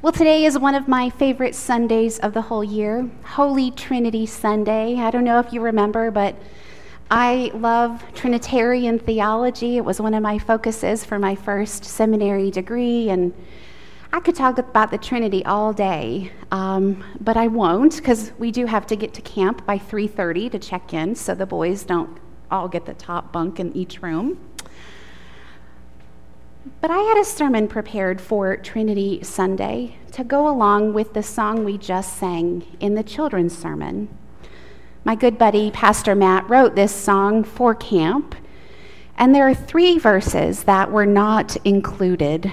Well, today is one of my favorite Sundays of the whole year, Holy Trinity Sunday. I don't know if you remember, but I love Trinitarian theology. It was one of my focuses for my first seminary degree, and I could talk about the Trinity all day, but I won't, because we do have to get to camp by 3:30 to check in, so the boys don't all get the top bunk in each room. But I had a sermon prepared for Trinity Sunday to go along with the song we just sang in the children's sermon. My good buddy, Pastor Matt, wrote this song for camp, and there are 3 verses that were not included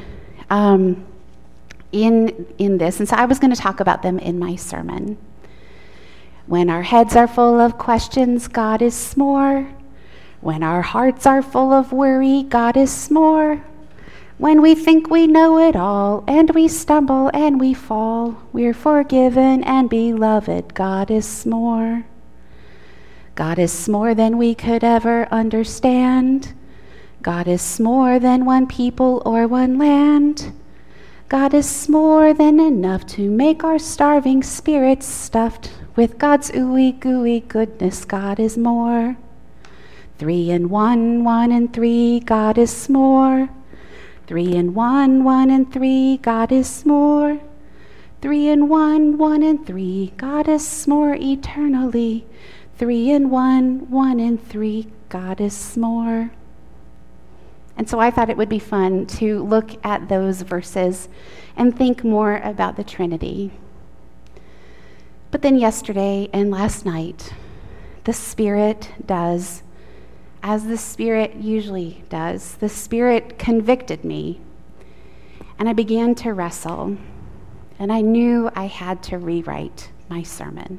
in this, and so I was going to talk about them in my sermon. When our heads are full of questions, God is more. When our hearts are full of worry, God is more. When we think we know it all, and we stumble and we fall, we're forgiven and beloved, God is more. God is more than we could ever understand. God is more than one people or one land. God is more than enough to make our starving spirits stuffed. With God's ooey gooey goodness, God is more. 3 in 1, 1 in 3, God is more. 3 in 1, 1 in 3, God is more. 3 in 1, 1 in 3, God is more eternally. 3 in 1, 1 in 3, God is more. And so I thought it would be fun to look at those verses and think more about the Trinity. But then yesterday and last night, the Spirit does as the Spirit usually does. The Spirit convicted me, and I began to wrestle, and I knew I had to rewrite my sermon.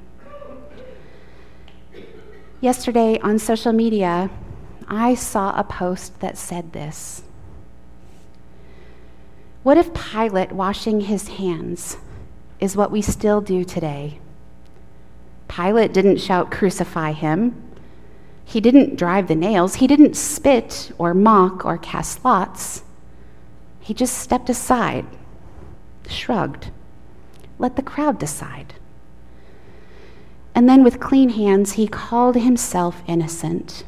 Yesterday on social media, I saw a post that said this: what if Pilate washing his hands is what we still do today? Pilate didn't shout, "Crucify him." He didn't drive the nails. He didn't spit or mock or cast lots. He just stepped aside, shrugged, let the crowd decide. And then with clean hands, he called himself innocent.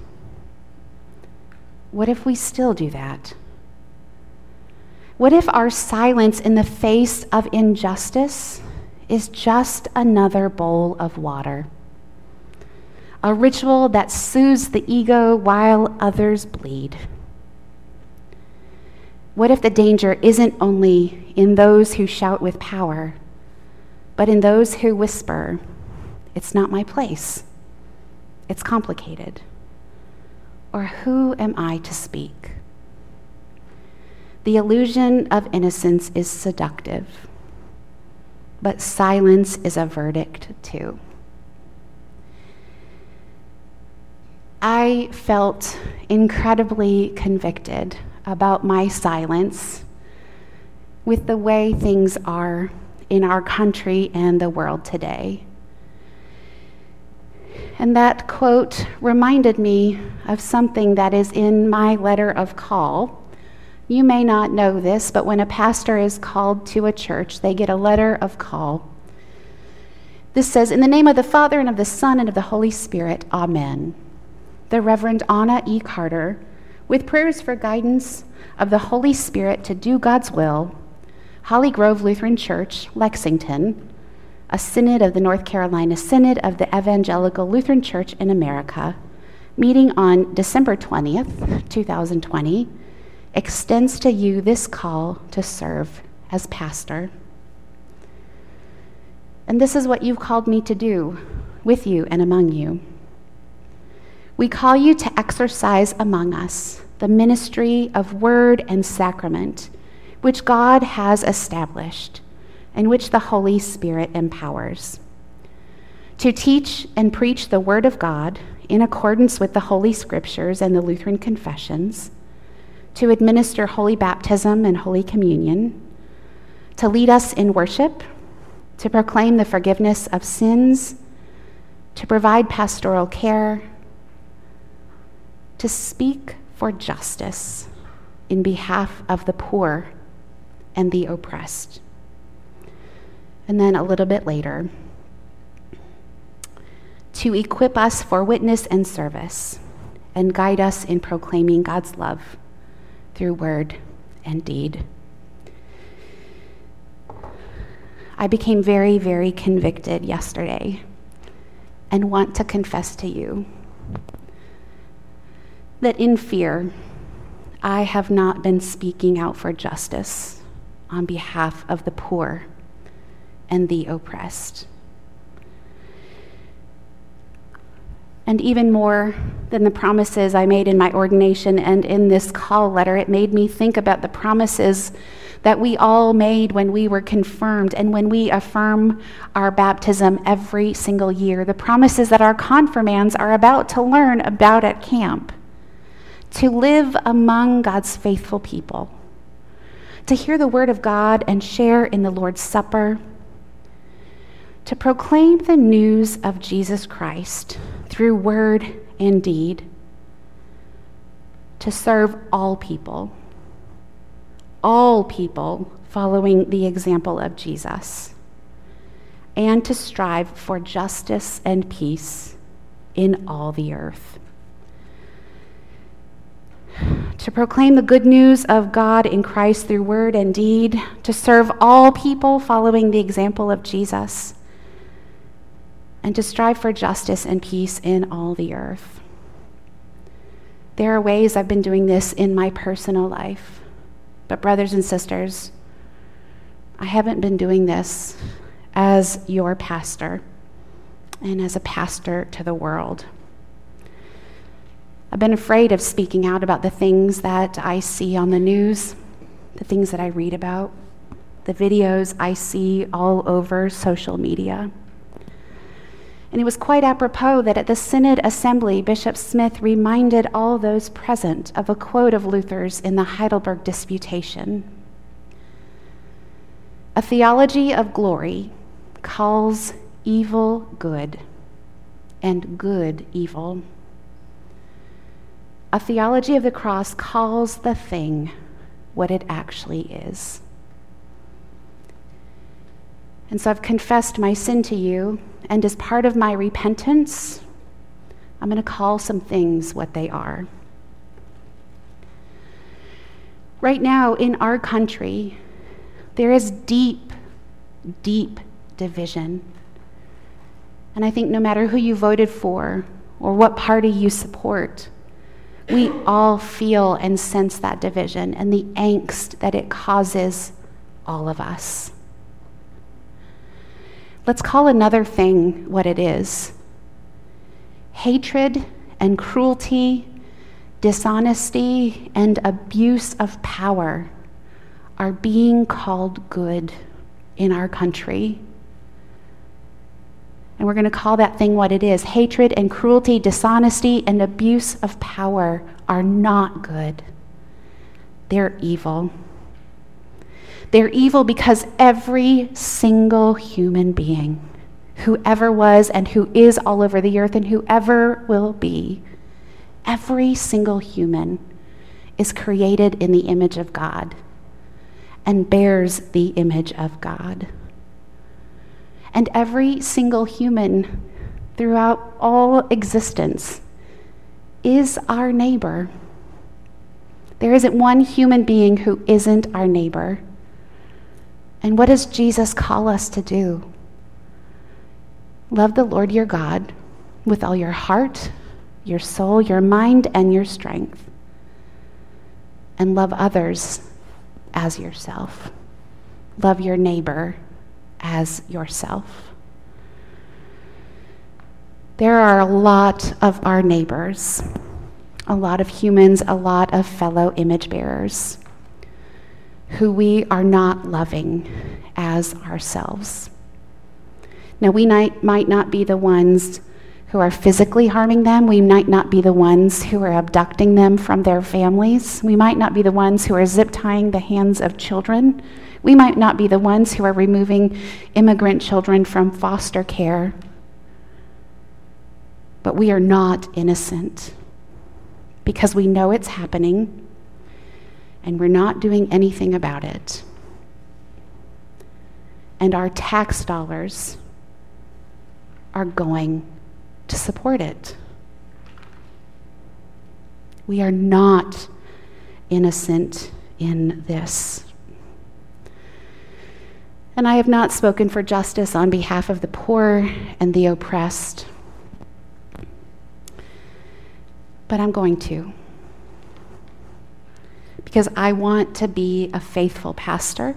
What if we still do that? What if our silence in the face of injustice is just another bowl of water? A ritual that soothes the ego while others bleed. What if the danger isn't only in those who shout with power, but in those who whisper, "It's not my place. It's complicated." Or who am I to speak? The illusion of innocence is seductive, but silence is a verdict too. I felt incredibly convicted about my silence with the way things are in our country and the world today. And that quote reminded me of something that is in my letter of call. You may not know this, but when a pastor is called to a church, they get a letter of call. This says, "In the name of the Father and of the Son and of the Holy Spirit, Amen." The Reverend Anna E. Carter, with prayers for guidance of the Holy Spirit to do God's will, Holly Grove Lutheran Church, Lexington, a synod of the North Carolina Synod of the Evangelical Lutheran Church in America, meeting on December 20th, 2020, extends to you this call to serve as pastor. And this is what you've called me to do with you and among you. We call you to exercise among us the ministry of word and sacrament, which God has established and which the Holy Spirit empowers. To teach and preach the word of God in accordance with the Holy Scriptures and the Lutheran confessions, to administer holy baptism and holy communion, to lead us in worship, to proclaim the forgiveness of sins, to provide pastoral care, to speak for justice in behalf of the poor and the oppressed. And then a little bit later, to equip us for witness and service and guide us in proclaiming God's love through word and deed. I became very, very convicted yesterday and want to confess to you that in fear, I have not been speaking out for justice on behalf of the poor and the oppressed. And even more than the promises I made in my ordination and in this call letter, it made me think about the promises that we all made when we were confirmed and when we affirm our baptism every single year, the promises that our confirmands are about to learn about at camp, to live among God's faithful people, to hear the word of God and share in the Lord's Supper, to proclaim the news of Jesus Christ through word and deed, to serve all people following the example of Jesus, and to strive for justice and peace in all the earth. To proclaim the good news of God in Christ through word and deed, to serve all people following the example of Jesus, and to strive for justice and peace in all the earth. There are ways I've been doing this in my personal life. But brothers and sisters, I haven't been doing this as your pastor and as a pastor to the world. I've been afraid of speaking out about the things that I see on the news, the things that I read about, the videos I see all over social media. And it was quite apropos that at the Synod Assembly, Bishop Smith reminded all those present of a quote of Luther's in the Heidelberg Disputation. A theology of glory calls evil good and good evil. A theology of the cross calls the thing what it actually is. And so I've confessed my sin to you, and as part of my repentance, I'm going to call some things what they are. Right now in our country, there is deep, deep division. And I think no matter who you voted for or what party you support, we all feel and sense that division and the angst that it causes all of us. Let's call another thing what it is. Hatred and cruelty, dishonesty, and abuse of power are being called good in our country. And we're going to call that thing what it is. Hatred and cruelty, dishonesty, and abuse of power are not good. They're evil. They're evil because every single human being, whoever was and who is all over the earth and whoever will be, every single human is created in the image of God and bears the image of God. And every single human throughout all existence is our neighbor. There isn't one human being who isn't our neighbor. And what does Jesus call us to do? Love the Lord your God with all your heart, your soul, your mind, and your strength. And love others as yourself. Love your neighbor as yourself. There are a lot of our neighbors, a lot of humans, a lot of fellow image bearers who we are not loving as ourselves. Now, we might not be the ones who are physically harming them. We might not be the ones who are abducting them from their families. We might not be the ones who are zip tying the hands of children. We might not be the ones who are removing immigrant children from foster care. But we are not innocent because we know it's happening and we're not doing anything about it. and our tax dollars are going to support it. We are not innocent in this. And I have not spoken for justice on behalf of the poor and the oppressed, but I'm going to. Because I want to be a faithful pastor,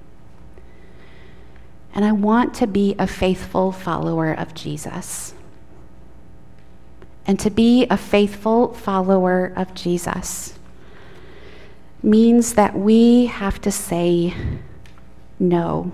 and I want to be a faithful follower of Jesus. And to be a faithful follower of Jesus means that we have to say no.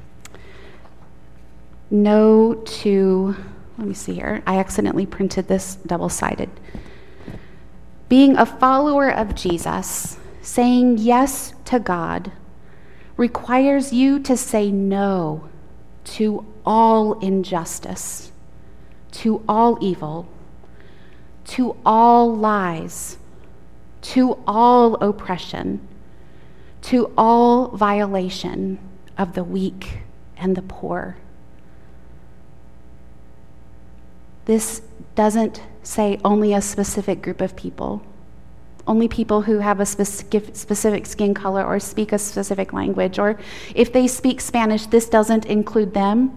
No to, let me see here, I accidentally printed this double-sided. Being a follower of Jesus, saying yes to God, requires you to say no to all injustice, to all evil, to all lies, to all oppression, to all violation of the weak and the poor. This doesn't say only a specific group of people, only people who have a specific skin color or speak a specific language, or if they speak Spanish, this doesn't include them.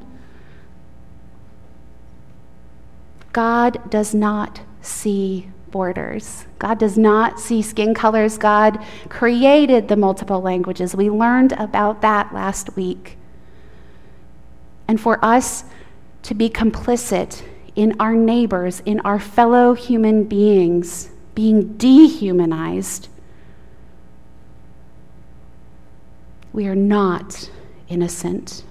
God does not see borders. God does not see skin colors. God created the multiple languages. We learned about that last week. And for us to be complicit in our neighbors, in our fellow human beings being dehumanized, we are not innocent.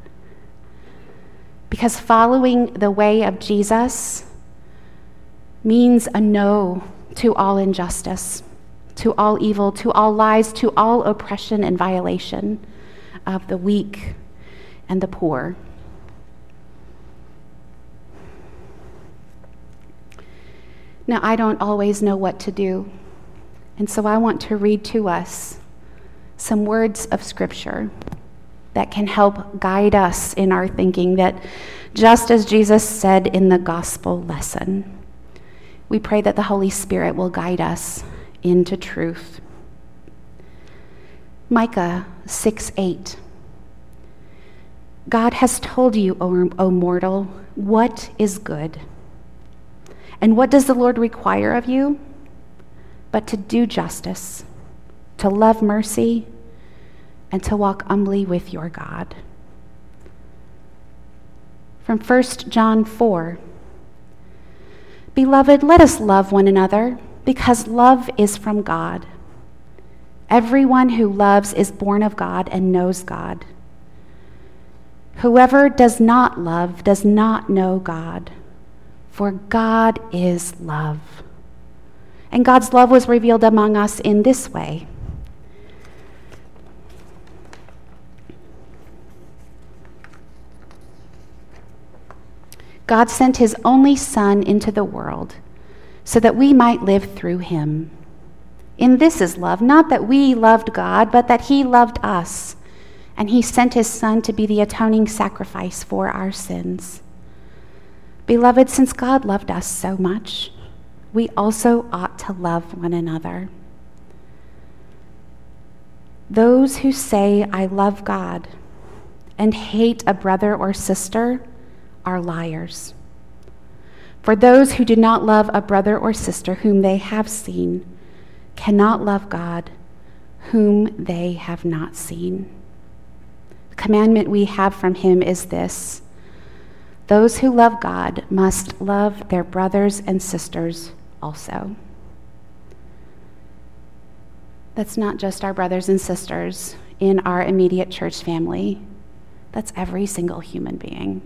Because following the way of Jesus means a no to all injustice, to all evil, to all lies, to all oppression and violation of the weak and the poor. Now, I don't always know what to do, and so I want to read to us some words of Scripture that can help guide us in our thinking, that just as Jesus said in the gospel lesson, we pray that the Holy Spirit will guide us into truth. Micah 6:8. God has told you, O mortal, what is good. And what does the Lord require of you? But to do justice, to love mercy, and to walk humbly with your God. From 1 John 4. Beloved, let us love one another, because love is from God. Everyone who loves is born of God and knows God. Whoever does not love does not know God, for God is love. And God's love was revealed among us in this way. God sent his only Son into the world so that we might live through him. In this is love, not that we loved God, but that he loved us, and he sent his Son to be the atoning sacrifice for our sins. Beloved, since God loved us so much, we also ought to love one another. Those who say, I love God, and hate a brother or sister are liars. For those who do not love a brother or sister whom they have seen cannot love God, whom they have not seen. The commandment we have from him is this: those who love God must love their brothers and sisters also. That's not just our brothers and sisters in our immediate church family. That's every single human being.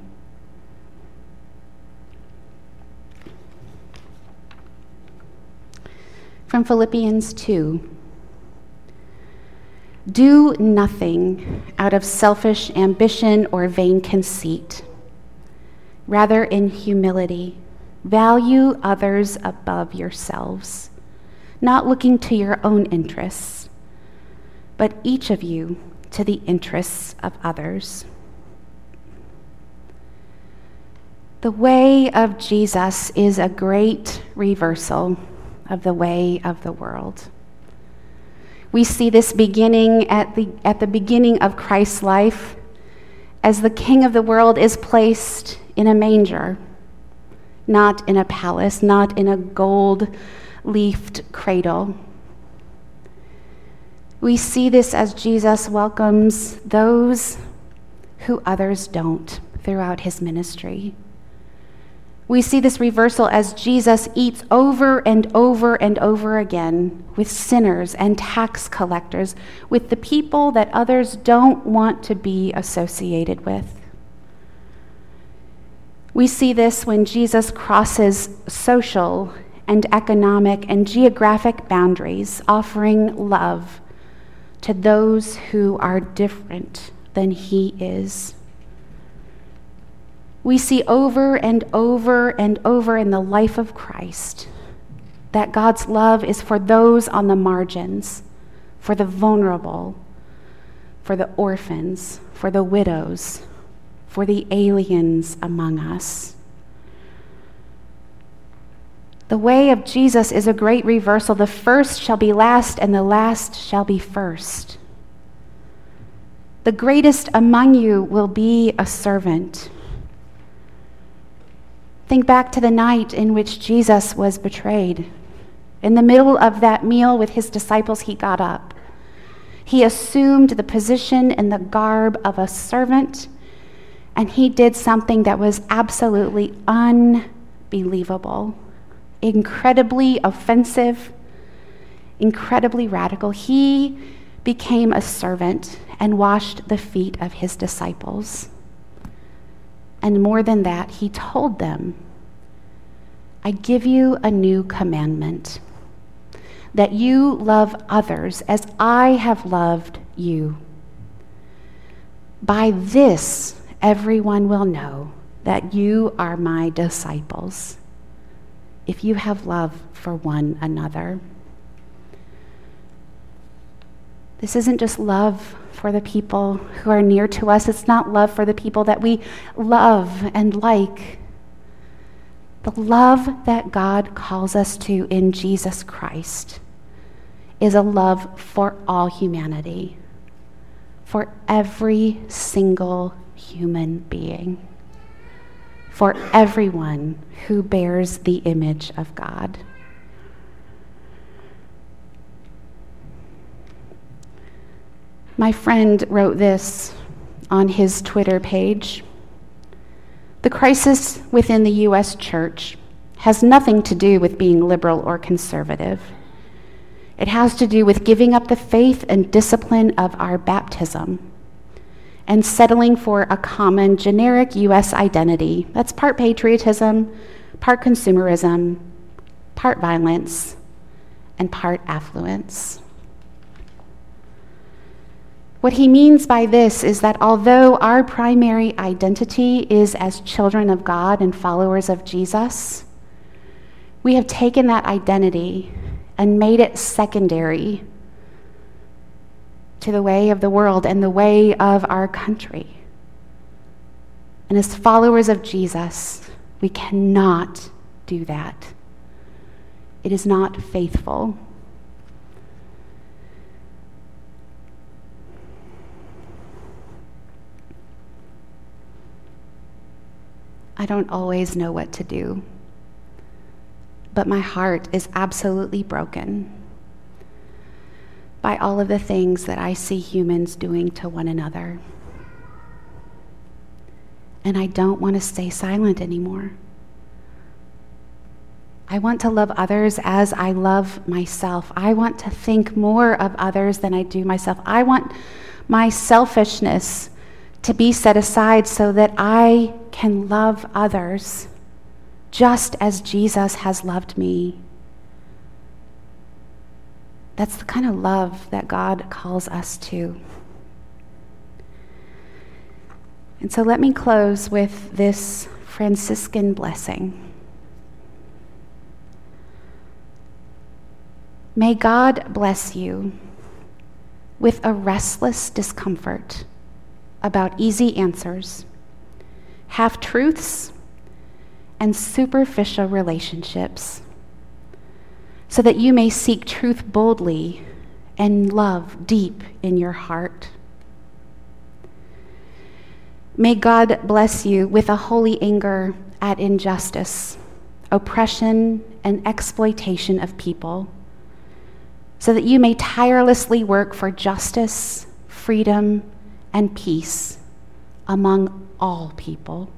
From Philippians 2. Do nothing out of selfish ambition or vain conceit. Rather, in humility, value others above yourselves, not looking to your own interests, but each of you to the interests of others. The way of Jesus is a great reversal of the way of the world. We see this beginning at the beginning of Christ's life as the King of the world is placed in a manger, not in a palace, not in a gold-leafed cradle. We see this as Jesus welcomes those who others don't throughout his ministry. We see this reversal as Jesus eats over and over and over again with sinners and tax collectors, with the people that others don't want to be associated with. We see this when Jesus crosses social and economic and geographic boundaries, offering love to those who are different than he is. We see over and over and over in the life of Christ that God's love is for those on the margins, for the vulnerable, for the orphans, for the widows, for the aliens among us. The way of Jesus is a great reversal. The first shall be last, and the last shall be first. The greatest among you will be a servant. Think back to the night in which Jesus was betrayed. In the middle of that meal with his disciples, he got up. He assumed the position and the garb of a servant, and he did something that was absolutely unbelievable, incredibly offensive, incredibly radical. He became a servant and washed the feet of his disciples. And more than that, he told them, I give you a new commandment, that you love others as I have loved you. By this, everyone will know that you are my disciples, if you have love for one another. This isn't just love for the people who are near to us. It's not love for the people that we love and like. The love that God calls us to in Jesus Christ is a love for all humanity, for every single human being, for everyone who bears the image of God. My friend wrote this on his Twitter page. The crisis within the U.S. church has nothing to do with being liberal or conservative. It has to do with giving up the faith and discipline of our baptism and settling for a common generic U.S. identity that's part patriotism, part consumerism, part violence, and part affluence. What he means by this is that although our primary identity is as children of God and followers of Jesus, we have taken that identity and made it secondary to the way of the world and the way of our country. And as followers of Jesus, we cannot do that. It is not faithful. I don't always know what to do, but my heart is absolutely broken by all of the things that I see humans doing to one another. And I don't want to stay silent anymore. I want to love others as I love myself. I want to think more of others than I do myself. I want my selfishness to be set aside so that I can love others just as Jesus has loved me. That's the kind of love that God calls us to. And so let me close with this Franciscan blessing. May God bless you with a restless discomfort about easy answers, half-truths, and superficial relationships, so that you may seek truth boldly and love deep in your heart. May God bless you with a holy anger at injustice, oppression, and exploitation of people, so that you may tirelessly work for justice, freedom, and peace among all people.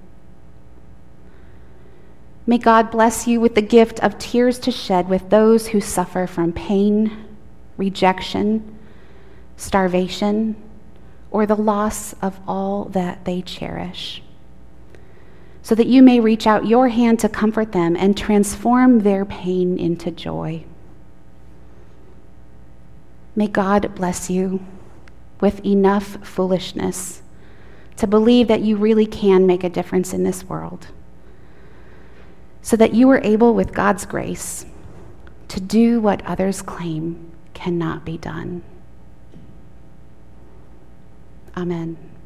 May God bless you with the gift of tears to shed with those who suffer from pain, rejection, starvation, or the loss of all that they cherish, so that you may reach out your hand to comfort them and transform their pain into joy. May God bless you with enough foolishness to believe that you really can make a difference in this world, so that you are able, with God's grace, to do what others claim cannot be done. Amen.